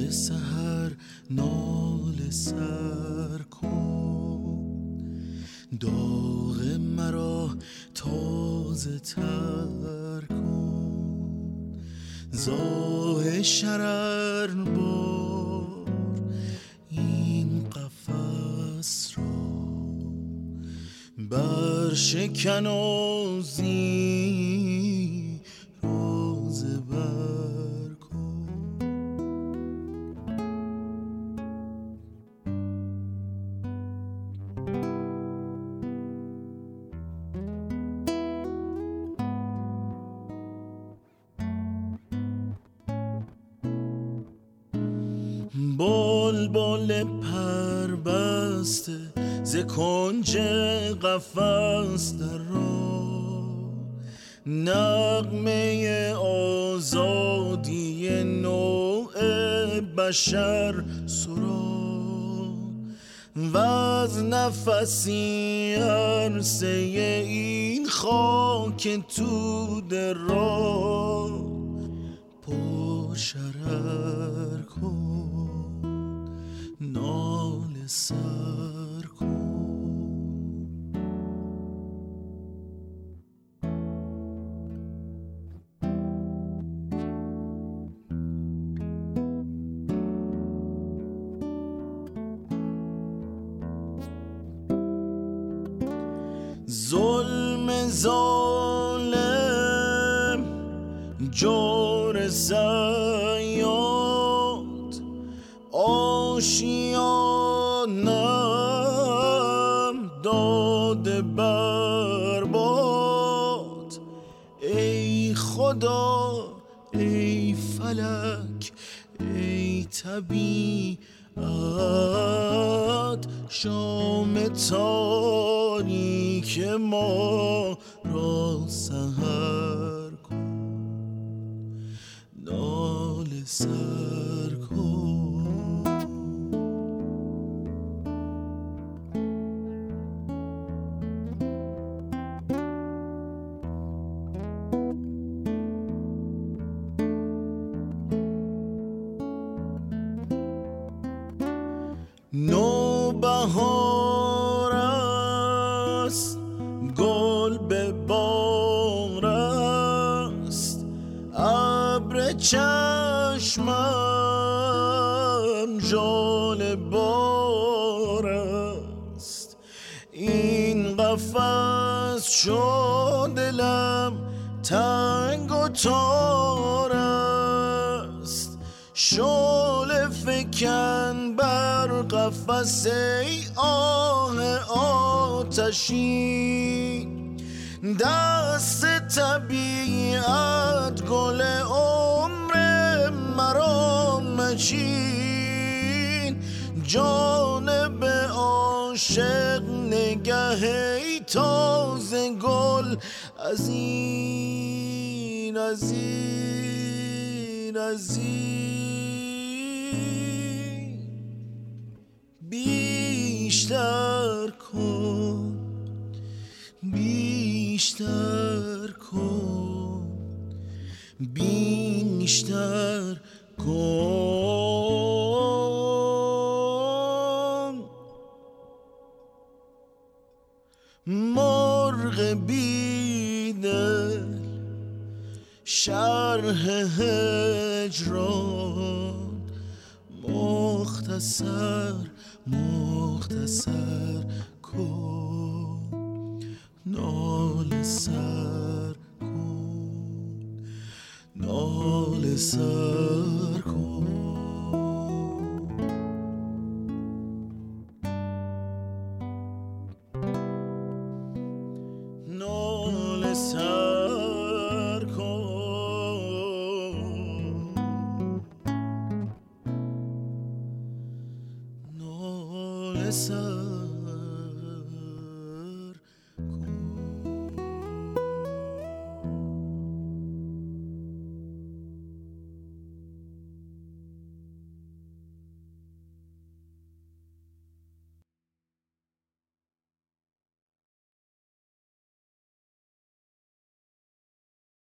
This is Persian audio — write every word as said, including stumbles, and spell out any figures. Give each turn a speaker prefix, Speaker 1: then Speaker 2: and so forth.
Speaker 1: سحر ناله سر کن، داغ مرا تازه تر کن، زاه شرر بار این قفس را، بر شکن و زی روزه بر کن. بلبل پر بسته ز کنج قفس در راه، نغمه آزادی نوع بشر سرا، وز نفسی عرصه این خاک تود راه، پر شرر کن ناله سر کن. ظلم ظالم جور زیاد، آشیانم داده برباد. ای خدا ای فلک ای طبیعت، شام تاریک ما را سحر کن ناله سر کن. نوبهار است گل به بار است، ابر چشمم ژاله بار است. این قفس شد دلم تنگ و تار است، شعله فکن بر قفس ای آه آتشین. دست طبیعت گل عمر مرا مچین، جانب عاشق نگه ای تازه گل از این از این از این بیشتر کن بیشتر کن بیشتر کن. مرغ بیدل شرح هجران، مختصر مختصر کن ناله سر کن ناله سر کن. ناله سر کن ناله سر